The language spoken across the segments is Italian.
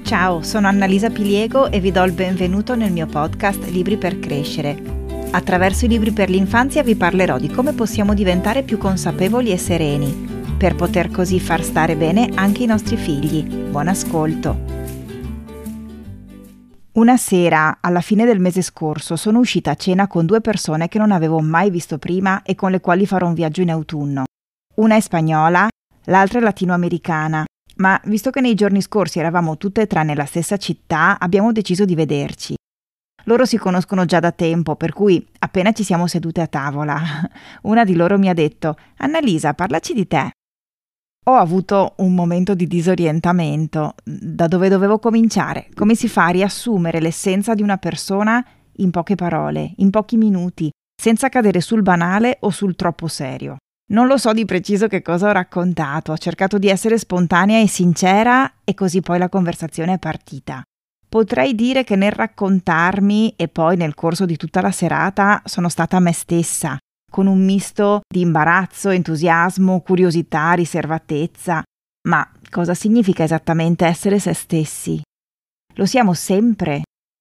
Ciao, sono Annalisa Piliego e vi do il benvenuto nel mio podcast Libri per crescere. Attraverso i libri per l'infanzia vi parlerò di come possiamo diventare più consapevoli e sereni, per poter così far stare bene anche i nostri figli. Buon ascolto! Una sera, alla fine del mese scorso, sono uscita a cena con due persone che non avevo mai visto prima e con le quali farò un viaggio in autunno. Una è spagnola, l'altra è latinoamericana. Ma visto che nei giorni scorsi eravamo tutte e tre nella stessa città, abbiamo deciso di vederci. Loro si conoscono già da tempo, per cui appena ci siamo sedute a tavola, una di loro mi ha detto: «Annalisa, parlaci di te». Ho avuto un momento di disorientamento. Da dove dovevo cominciare? Come si fa a riassumere l'essenza di una persona in poche parole, in pochi minuti, senza cadere sul banale o sul troppo serio? Non lo so di preciso che cosa ho raccontato, ho cercato di essere spontanea e sincera e così poi la conversazione è partita. Potrei dire che nel raccontarmi e poi nel corso di tutta la serata sono stata me stessa, con un misto di imbarazzo, entusiasmo, curiosità, riservatezza. Ma cosa significa esattamente essere se stessi? Lo siamo sempre?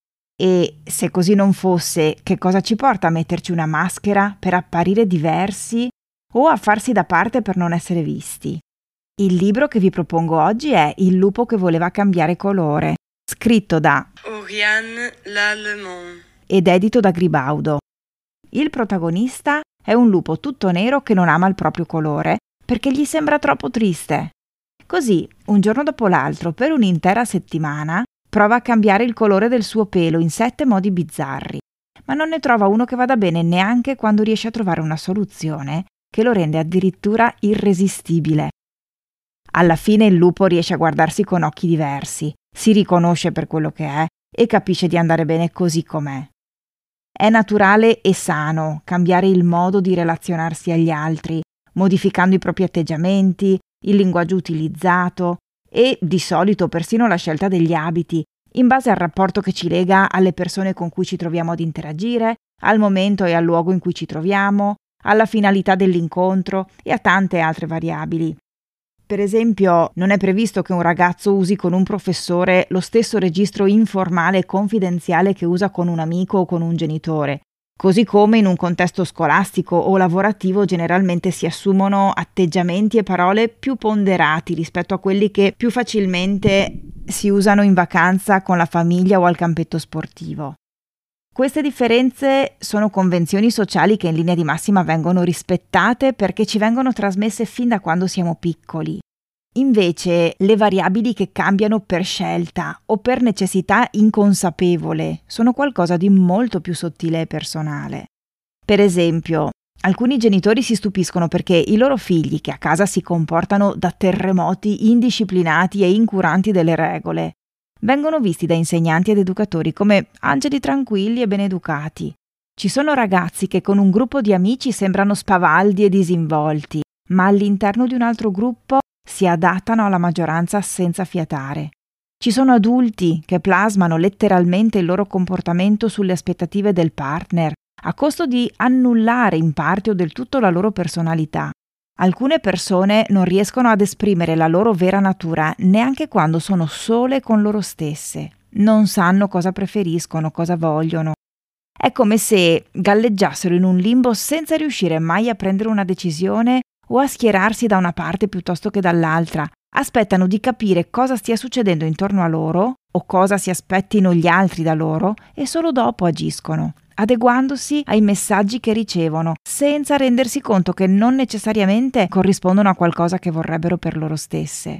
E se così non fosse, che cosa ci porta a metterci una maschera per apparire diversi o a farsi da parte per non essere visti? Il libro che vi propongo oggi è Il lupo che voleva cambiare colore, scritto da Oriane Lallemont ed edito da Gribaudo. Il protagonista è un lupo tutto nero che non ama il proprio colore perché gli sembra troppo triste. Così, un giorno dopo l'altro, per un'intera settimana, prova a cambiare il colore del suo pelo in 7 modi bizzarri, ma non ne trova uno che vada bene neanche quando riesce a trovare una soluzione che lo rende addirittura irresistibile. Alla fine il lupo riesce a guardarsi con occhi diversi, si riconosce per quello che è e capisce di andare bene così com'è. È naturale e sano cambiare il modo di relazionarsi agli altri, modificando i propri atteggiamenti, il linguaggio utilizzato e, di solito, persino la scelta degli abiti, in base al rapporto che ci lega alle persone con cui ci troviamo ad interagire, al momento e al luogo in cui ci troviamo, alla finalità dell'incontro e a tante altre variabili. Per esempio, non è previsto che un ragazzo usi con un professore lo stesso registro informale e confidenziale che usa con un amico o con un genitore, così come in un contesto scolastico o lavorativo generalmente si assumono atteggiamenti e parole più ponderati rispetto a quelli che più facilmente si usano in vacanza con la famiglia o al campetto sportivo. Queste differenze sono convenzioni sociali che in linea di massima vengono rispettate perché ci vengono trasmesse fin da quando siamo piccoli. Invece, le variabili che cambiano per scelta o per necessità inconsapevole sono qualcosa di molto più sottile e personale. Per esempio, alcuni genitori si stupiscono perché i loro figli, che a casa si comportano da terremoti indisciplinati e incuranti delle regole, vengono visti da insegnanti ed educatori come angeli tranquilli e ben educati. Ci sono ragazzi che con un gruppo di amici sembrano spavaldi e disinvolti, ma all'interno di un altro gruppo si adattano alla maggioranza senza fiatare. Ci sono adulti che plasmano letteralmente il loro comportamento sulle aspettative del partner, a costo di annullare in parte o del tutto la loro personalità. Alcune persone non riescono ad esprimere la loro vera natura neanche quando sono sole con loro stesse. Non sanno cosa preferiscono, cosa vogliono. È come se galleggiassero in un limbo senza riuscire mai a prendere una decisione o a schierarsi da una parte piuttosto che dall'altra. Aspettano di capire cosa stia succedendo intorno a loro o cosa si aspettino gli altri da loro e solo dopo agiscono, adeguandosi ai messaggi che ricevono, senza rendersi conto che non necessariamente corrispondono a qualcosa che vorrebbero per loro stesse.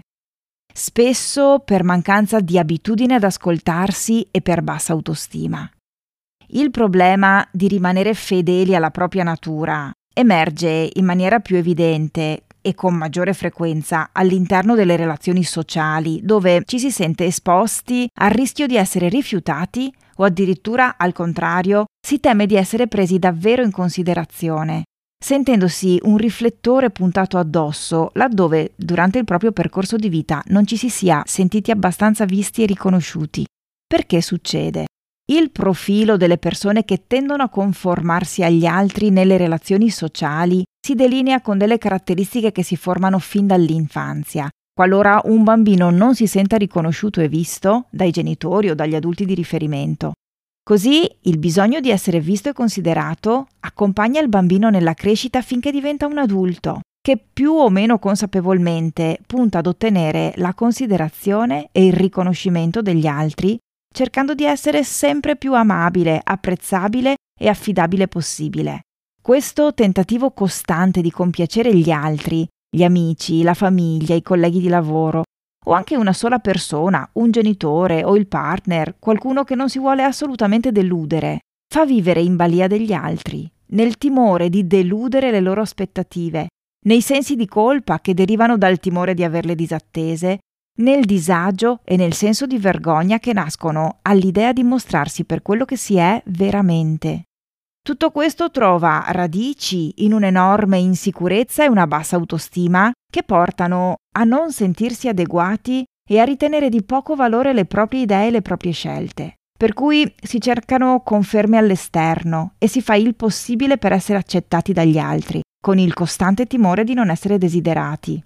Spesso per mancanza di abitudine ad ascoltarsi e per bassa autostima. Il problema di rimanere fedeli alla propria natura emerge in maniera più evidente e con maggiore frequenza all'interno delle relazioni sociali, dove ci si sente esposti al rischio di essere rifiutati o addirittura, al contrario, si teme di essere presi davvero in considerazione, sentendosi un riflettore puntato addosso laddove durante il proprio percorso di vita non ci si sia sentiti abbastanza visti e riconosciuti. Perché succede? Il profilo delle persone che tendono a conformarsi agli altri nelle relazioni sociali si delinea con delle caratteristiche che si formano fin dall'infanzia qualora un bambino non si senta riconosciuto e visto dai genitori o dagli adulti di riferimento. Così il bisogno di essere visto e considerato accompagna il bambino nella crescita finché diventa un adulto, che più o meno consapevolmente punta ad ottenere la considerazione e il riconoscimento degli altri, cercando di essere sempre più amabile, apprezzabile e affidabile possibile. Questo tentativo costante di compiacere gli altri, gli amici, la famiglia, i colleghi di lavoro, o anche una sola persona, un genitore o il partner, qualcuno che non si vuole assolutamente deludere, fa vivere in balia degli altri, nel timore di deludere le loro aspettative, nei sensi di colpa che derivano dal timore di averle disattese, nel disagio e nel senso di vergogna che nascono all'idea di mostrarsi per quello che si è veramente. Tutto questo trova radici in un'enorme insicurezza e una bassa autostima che portano a non sentirsi adeguati e a ritenere di poco valore le proprie idee e le proprie scelte. Per cui si cercano conferme all'esterno e si fa il possibile per essere accettati dagli altri, con il costante timore di non essere desiderati.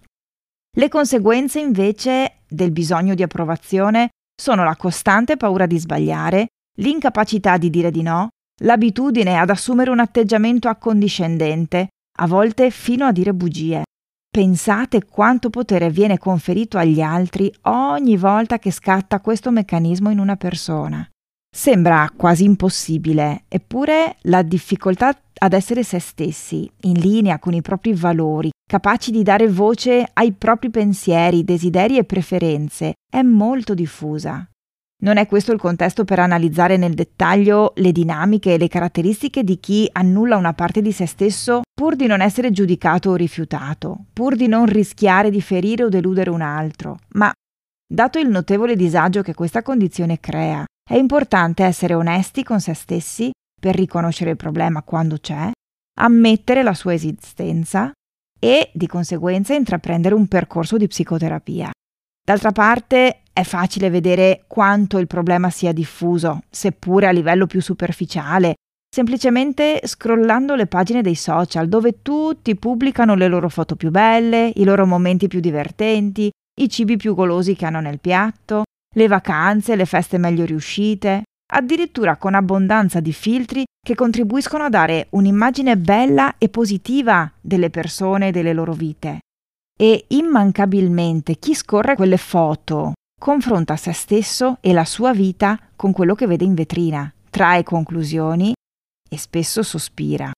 Le conseguenze invece del bisogno di approvazione sono la costante paura di sbagliare, l'incapacità di dire di no, l'abitudine ad assumere un atteggiamento accondiscendente, a volte fino a dire bugie. Pensate quanto potere viene conferito agli altri ogni volta che scatta questo meccanismo in una persona. Sembra quasi impossibile, eppure la difficoltà ad essere se stessi, in linea con i propri valori, capaci di dare voce ai propri pensieri, desideri e preferenze, è molto diffusa. Non è questo il contesto per analizzare nel dettaglio le dinamiche e le caratteristiche di chi annulla una parte di se stesso pur di non essere giudicato o rifiutato, pur di non rischiare di ferire o deludere un altro, ma dato il notevole disagio che questa condizione crea, è importante essere onesti con se stessi per riconoscere il problema quando c'è, ammettere la sua esistenza e, di conseguenza, intraprendere un percorso di psicoterapia. D'altra parte, è facile vedere quanto il problema sia diffuso, seppure a livello più superficiale, semplicemente scrollando le pagine dei social dove tutti pubblicano le loro foto più belle, i loro momenti più divertenti, i cibi più golosi che hanno nel piatto, le vacanze, le feste meglio riuscite, addirittura con abbondanza di filtri che contribuiscono a dare un'immagine bella e positiva delle persone e delle loro vite. E immancabilmente chi scorre quelle foto confronta se stesso e la sua vita con quello che vede in vetrina, trae conclusioni e spesso sospira.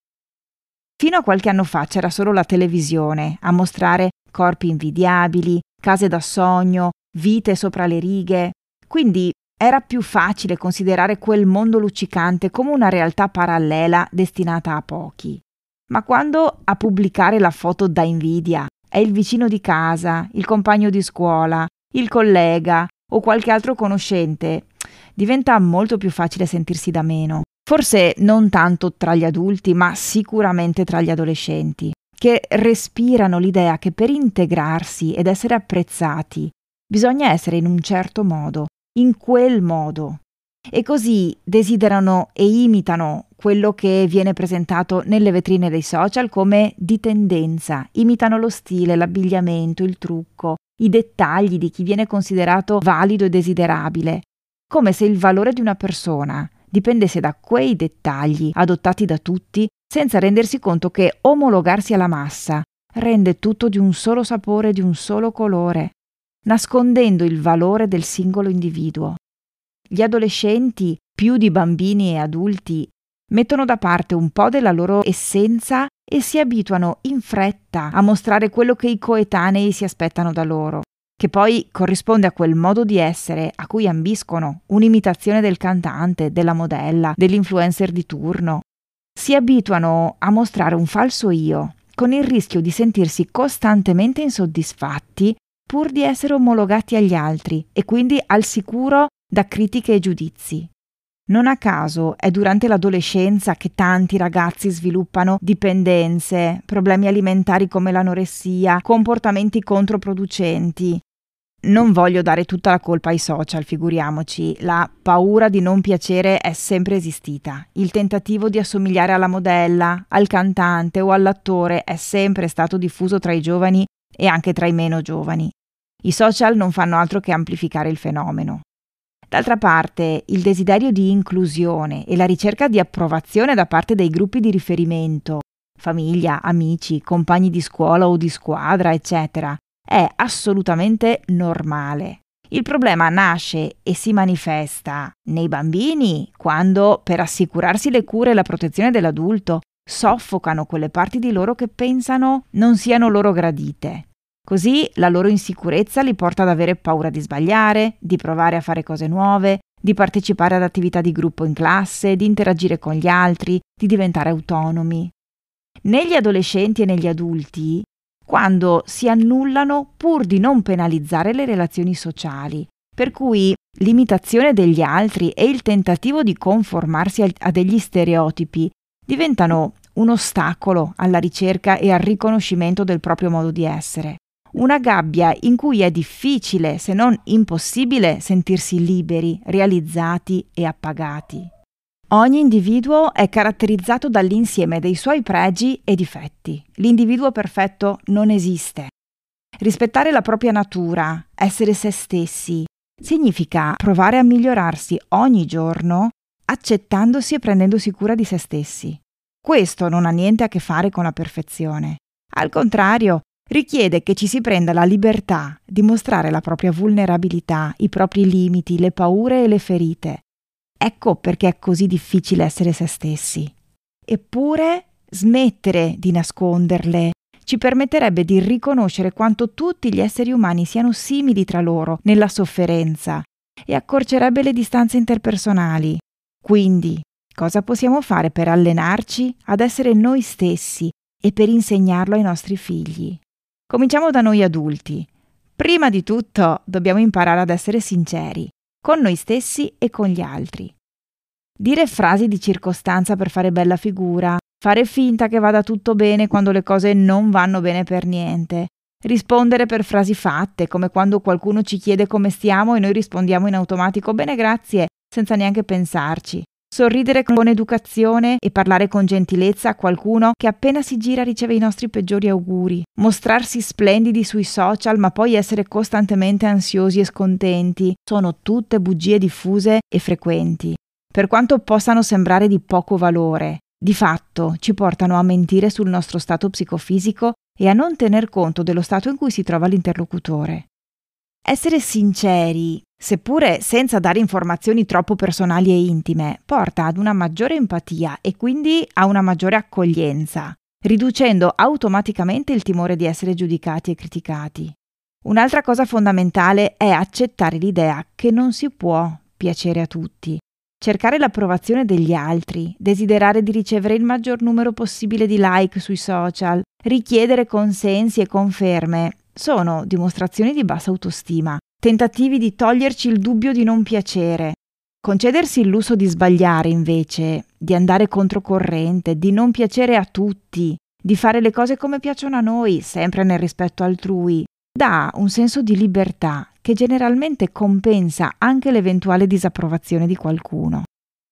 Fino a qualche anno fa c'era solo la televisione a mostrare corpi invidiabili, case da sogno, vite sopra le righe, quindi era più facile considerare quel mondo luccicante come una realtà parallela destinata a pochi. Ma quando a pubblicare la foto da invidia è il vicino di casa, il compagno di scuola, il collega o qualche altro conoscente, diventa molto più facile sentirsi da meno. Forse non tanto tra gli adulti, ma sicuramente tra gli adolescenti, che respirano l'idea che per integrarsi ed essere apprezzati bisogna essere in un certo modo, in quel modo. E così desiderano e imitano quello che viene presentato nelle vetrine dei social come di tendenza, imitano lo stile, l'abbigliamento, il trucco, i dettagli di chi viene considerato valido e desiderabile, come se il valore di una persona dipendesse da quei dettagli adottati da tutti, senza rendersi conto che omologarsi alla massa rende tutto di un solo sapore, di un solo colore, nascondendo il valore del singolo individuo. Gli adolescenti, più di bambini e adulti, mettono da parte un po' della loro essenza e si abituano in fretta a mostrare quello che i coetanei si aspettano da loro, che poi corrisponde a quel modo di essere a cui ambiscono, un'imitazione del cantante, della modella, dell'influencer di turno. Si abituano a mostrare un falso io, con il rischio di sentirsi costantemente insoddisfatti pur di essere omologati agli altri e quindi al sicuro da critiche e giudizi. Non a caso è durante l'adolescenza che tanti ragazzi sviluppano dipendenze, problemi alimentari come l'anoressia, comportamenti controproducenti. Non voglio dare tutta la colpa ai social, figuriamoci. La paura di non piacere è sempre esistita. Il tentativo di assomigliare alla modella, al cantante o all'attore è sempre stato diffuso tra i giovani e anche tra i meno giovani. I social non fanno altro che amplificare il fenomeno. D'altra parte, il desiderio di inclusione e la ricerca di approvazione da parte dei gruppi di riferimento, famiglia, amici, compagni di scuola o di squadra, eccetera, è assolutamente normale. Il problema nasce e si manifesta nei bambini quando, per assicurarsi le cure e la protezione dell'adulto, soffocano quelle parti di loro che pensano non siano loro gradite. Così la loro insicurezza li porta ad avere paura di sbagliare, di provare a fare cose nuove, di partecipare ad attività di gruppo in classe, di interagire con gli altri, di diventare autonomi. Negli adolescenti e negli adulti, quando si annullano pur di non penalizzare le relazioni sociali, per cui l'imitazione degli altri e il tentativo di conformarsi a degli stereotipi diventano un ostacolo alla ricerca e al riconoscimento del proprio modo di essere. Una gabbia in cui è difficile, se non impossibile, sentirsi liberi, realizzati e appagati. Ogni individuo è caratterizzato dall'insieme dei suoi pregi e difetti. L'individuo perfetto non esiste. Rispettare la propria natura, essere se stessi, significa provare a migliorarsi ogni giorno, accettandosi e prendendosi cura di se stessi. Questo non ha niente a che fare con la perfezione. Al contrario, richiede che ci si prenda la libertà di mostrare la propria vulnerabilità, i propri limiti, le paure e le ferite. Ecco perché è così difficile essere se stessi. Eppure, smettere di nasconderle ci permetterebbe di riconoscere quanto tutti gli esseri umani siano simili tra loro nella sofferenza e accorcerebbe le distanze interpersonali. Quindi, cosa possiamo fare per allenarci ad essere noi stessi e per insegnarlo ai nostri figli? Cominciamo da noi adulti. Prima di tutto dobbiamo imparare ad essere sinceri, con noi stessi e con gli altri. Dire frasi di circostanza per fare bella figura, fare finta che vada tutto bene quando le cose non vanno bene per niente, rispondere per frasi fatte, come quando qualcuno ci chiede come stiamo e noi rispondiamo in automatico «bene grazie», senza neanche pensarci. Sorridere con educazione e parlare con gentilezza a qualcuno che appena si gira riceve i nostri peggiori auguri. Mostrarsi splendidi sui social ma poi essere costantemente ansiosi e scontenti sono tutte bugie diffuse e frequenti. Per quanto possano sembrare di poco valore, di fatto ci portano a mentire sul nostro stato psicofisico e a non tener conto dello stato in cui si trova l'interlocutore. Essere sinceri, seppure senza dare informazioni troppo personali e intime, porta ad una maggiore empatia e quindi a una maggiore accoglienza, riducendo automaticamente il timore di essere giudicati e criticati. Un'altra cosa fondamentale è accettare l'idea che non si può piacere a tutti. Cercare l'approvazione degli altri, desiderare di ricevere il maggior numero possibile di like sui social, richiedere consensi e conferme, sono dimostrazioni di bassa autostima, tentativi di toglierci il dubbio di non piacere. Concedersi il lusso di sbagliare, invece, di andare controcorrente, di non piacere a tutti, di fare le cose come piacciono a noi, sempre nel rispetto altrui, dà un senso di libertà che generalmente compensa anche l'eventuale disapprovazione di qualcuno.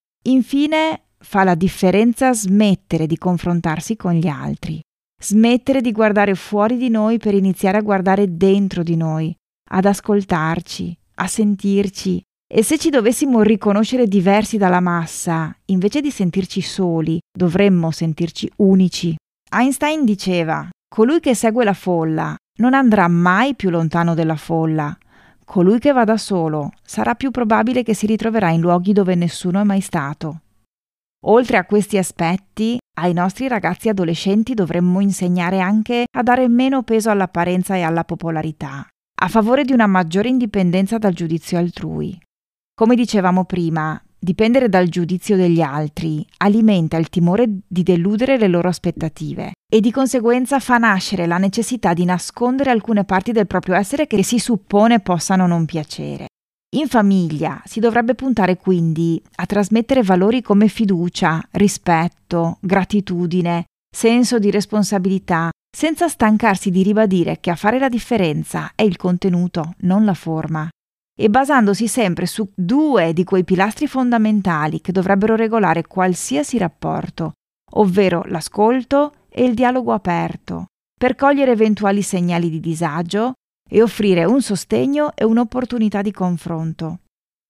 Infine, fa la differenza smettere di confrontarsi con gli altri, smettere di guardare fuori di noi per iniziare a guardare dentro di noi, ad ascoltarci, a sentirci. E se ci dovessimo riconoscere diversi dalla massa, invece di sentirci soli, dovremmo sentirci unici. Einstein diceva: colui che segue la folla non andrà mai più lontano della folla. Colui che va da solo sarà più probabile che si ritroverà in luoghi dove nessuno è mai stato. Oltre a questi aspetti, ai nostri ragazzi adolescenti dovremmo insegnare anche a dare meno peso all'apparenza e alla popolarità, a favore di una maggiore indipendenza dal giudizio altrui. Come dicevamo prima, dipendere dal giudizio degli altri alimenta il timore di deludere le loro aspettative e di conseguenza fa nascere la necessità di nascondere alcune parti del proprio essere che si suppone possano non piacere. In famiglia si dovrebbe puntare quindi a trasmettere valori come fiducia, rispetto, gratitudine, senso di responsabilità, senza stancarsi di ribadire che a fare la differenza è il contenuto, non la forma, e basandosi sempre su due di quei pilastri fondamentali che dovrebbero regolare qualsiasi rapporto, ovvero l'ascolto e il dialogo aperto, per cogliere eventuali segnali di disagio, e offrire un sostegno e un'opportunità di confronto.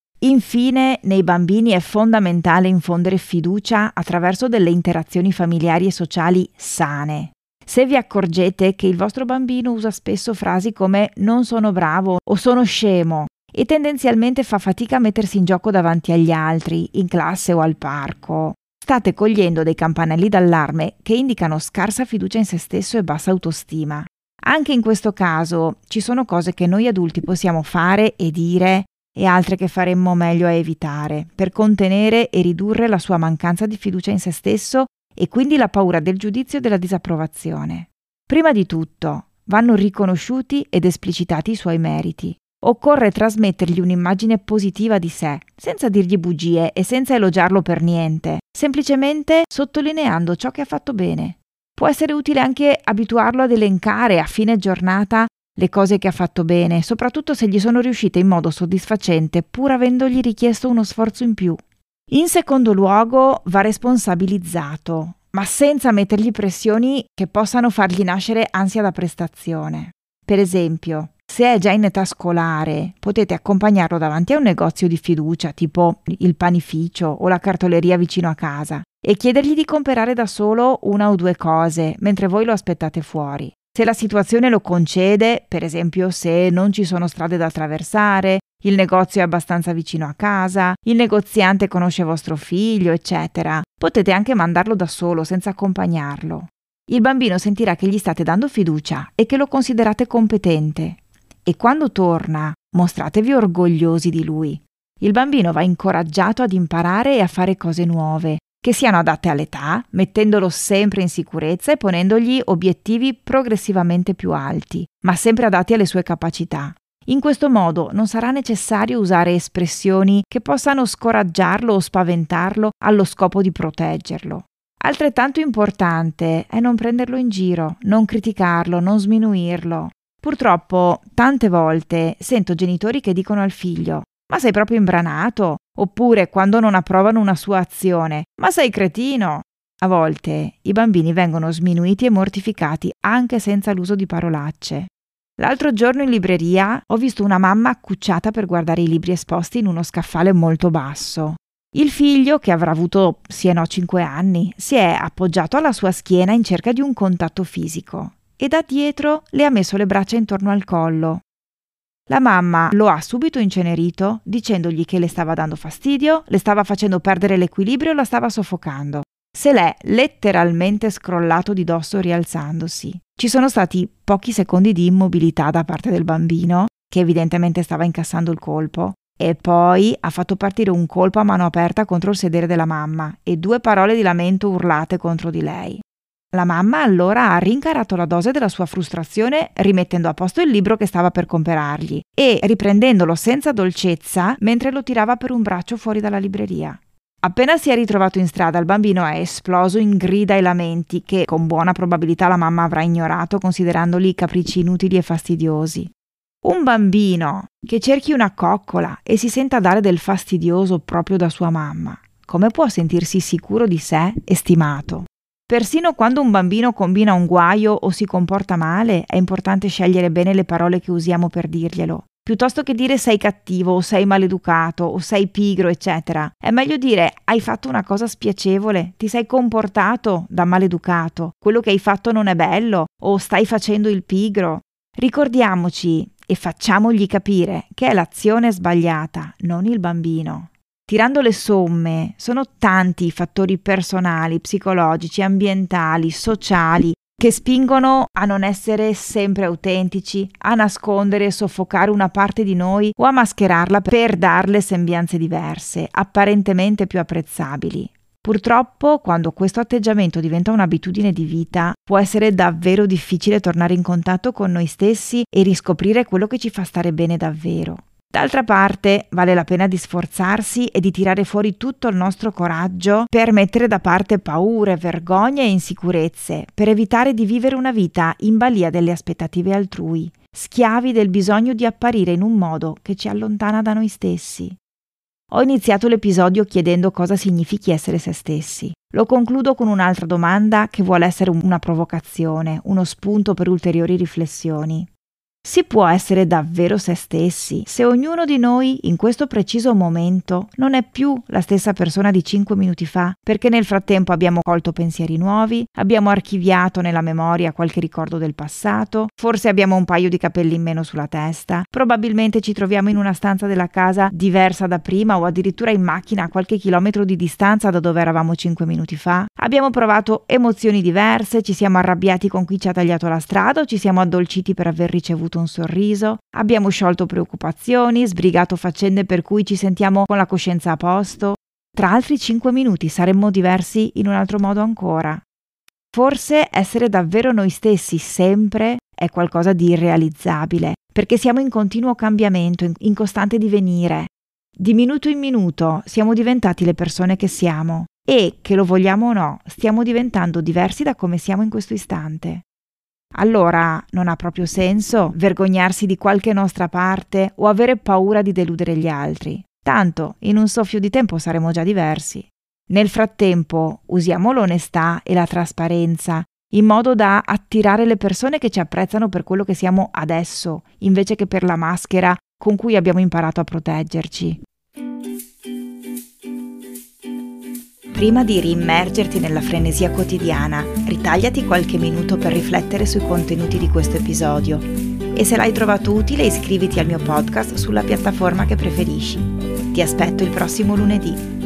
Infine, nei bambini è fondamentale infondere fiducia attraverso delle interazioni familiari e sociali sane. Se vi accorgete che il vostro bambino usa spesso frasi come "non sono bravo" o "sono scemo" e tendenzialmente fa fatica a mettersi in gioco davanti agli altri, in classe o al parco, state cogliendo dei campanelli d'allarme che indicano scarsa fiducia in se stesso e bassa autostima. Anche in questo caso ci sono cose che noi adulti possiamo fare e dire e altre che faremmo meglio a evitare per contenere e ridurre la sua mancanza di fiducia in se stesso e quindi la paura del giudizio e della disapprovazione. Prima di tutto, vanno riconosciuti ed esplicitati i suoi meriti. Occorre trasmettergli un'immagine positiva di sé, senza dirgli bugie e senza elogiarlo per niente, semplicemente sottolineando ciò che ha fatto bene. Può essere utile anche abituarlo ad elencare a fine giornata le cose che ha fatto bene, soprattutto se gli sono riuscite in modo soddisfacente, pur avendogli richiesto uno sforzo in più. In secondo luogo, va responsabilizzato, ma senza mettergli pressioni che possano fargli nascere ansia da prestazione. Per esempio, se è già in età scolare, potete accompagnarlo davanti a un negozio di fiducia, tipo il panificio o la cartoleria vicino a casa, e chiedergli di comprare da solo una o due cose, mentre voi lo aspettate fuori. Se la situazione lo concede, per esempio se non ci sono strade da attraversare, il negozio è abbastanza vicino a casa, il negoziante conosce vostro figlio, eccetera, potete anche mandarlo da solo senza accompagnarlo. Il bambino sentirà che gli state dando fiducia e che lo considerate competente. E quando torna, mostratevi orgogliosi di lui. Il bambino va incoraggiato ad imparare e a fare cose nuove, che siano adatte all'età, mettendolo sempre in sicurezza e ponendogli obiettivi progressivamente più alti, ma sempre adatti alle sue capacità. In questo modo non sarà necessario usare espressioni che possano scoraggiarlo o spaventarlo allo scopo di proteggerlo. Altrettanto importante è non prenderlo in giro, non criticarlo, non sminuirlo. Purtroppo, tante volte sento genitori che dicono al figlio: "Ma sei proprio imbranato?" Oppure, quando non approvano una sua azione: "Ma sei cretino?" A volte i bambini vengono sminuiti e mortificati anche senza l'uso di parolacce. L'altro giorno in libreria ho visto una mamma accucciata per guardare i libri esposti in uno scaffale molto basso. Il figlio, che avrà avuto sì e no 5 anni, si è appoggiato alla sua schiena in cerca di un contatto fisico e da dietro le ha messo le braccia intorno al collo. La mamma lo ha subito incenerito dicendogli che le stava dando fastidio, le stava facendo perdere l'equilibrio e la stava soffocando. Se l'è letteralmente scrollato di dosso rialzandosi. Ci sono stati pochi secondi di immobilità da parte del bambino, che evidentemente stava incassando il colpo, e poi ha fatto partire un colpo a mano aperta contro il sedere della mamma e 2 parole di lamento urlate contro di lei. La mamma allora ha rincarato la dose della sua frustrazione rimettendo a posto il libro che stava per comperargli e riprendendolo senza dolcezza mentre lo tirava per un braccio fuori dalla libreria. Appena si è ritrovato in strada, il bambino è esploso in grida e lamenti che con buona probabilità la mamma avrà ignorato considerandoli capricci inutili e fastidiosi. Un bambino che cerchi una coccola e si senta dare del fastidioso proprio da sua mamma, come può sentirsi sicuro di sé e stimato? Persino quando un bambino combina un guaio o si comporta male, è importante scegliere bene le parole che usiamo per dirglielo. Piuttosto che dire sei cattivo o sei maleducato o sei pigro, eccetera, è meglio dire hai fatto una cosa spiacevole, ti sei comportato da maleducato, quello che hai fatto non è bello o stai facendo il pigro. Ricordiamoci e facciamogli capire che è l'azione sbagliata, non il bambino. Tirando le somme, sono tanti i fattori personali, psicologici, ambientali, sociali che spingono a non essere sempre autentici, a nascondere e soffocare una parte di noi o a mascherarla per darle sembianze diverse, apparentemente più apprezzabili. Purtroppo, quando questo atteggiamento diventa un'abitudine di vita, può essere davvero difficile tornare in contatto con noi stessi e riscoprire quello che ci fa stare bene davvero. D'altra parte, vale la pena di sforzarsi e di tirare fuori tutto il nostro coraggio per mettere da parte paure, vergogne e insicurezze, per evitare di vivere una vita in balia delle aspettative altrui, schiavi del bisogno di apparire in un modo che ci allontana da noi stessi. Ho iniziato l'episodio chiedendo cosa significhi essere se stessi. Lo concludo con un'altra domanda che vuole essere una provocazione, uno spunto per ulteriori riflessioni. Si può essere davvero se stessi se ognuno di noi in questo preciso momento non è più la stessa persona di 5 minuti fa, perché nel frattempo abbiamo colto pensieri nuovi, abbiamo archiviato nella memoria qualche ricordo del passato, forse abbiamo un paio di capelli in meno sulla testa, probabilmente ci troviamo in una stanza della casa diversa da prima o addirittura in macchina a qualche chilometro di distanza da dove eravamo 5 minuti fa. Abbiamo provato emozioni diverse, ci siamo arrabbiati con chi ci ha tagliato la strada o ci siamo addolciti per aver ricevuto un sorriso, abbiamo sciolto preoccupazioni, sbrigato faccende per cui ci sentiamo con la coscienza a posto. Tra altri 5 minuti saremmo diversi in un altro modo ancora. Forse essere davvero noi stessi sempre è qualcosa di irrealizzabile, perché siamo in continuo cambiamento, in costante divenire. Di minuto in minuto siamo diventati le persone che siamo e, che lo vogliamo o no, stiamo diventando diversi da come siamo in questo istante. Allora non ha proprio senso vergognarsi di qualche nostra parte o avere paura di deludere gli altri. Tanto in un soffio di tempo saremo già diversi. Nel frattempo usiamo l'onestà e la trasparenza in modo da attirare le persone che ci apprezzano per quello che siamo adesso, invece che per la maschera con cui abbiamo imparato a proteggerci. Prima di riimmergerti nella frenesia quotidiana, ritagliati qualche minuto per riflettere sui contenuti di questo episodio e se l'hai trovato utile iscriviti al mio podcast sulla piattaforma che preferisci. Ti aspetto il prossimo lunedì.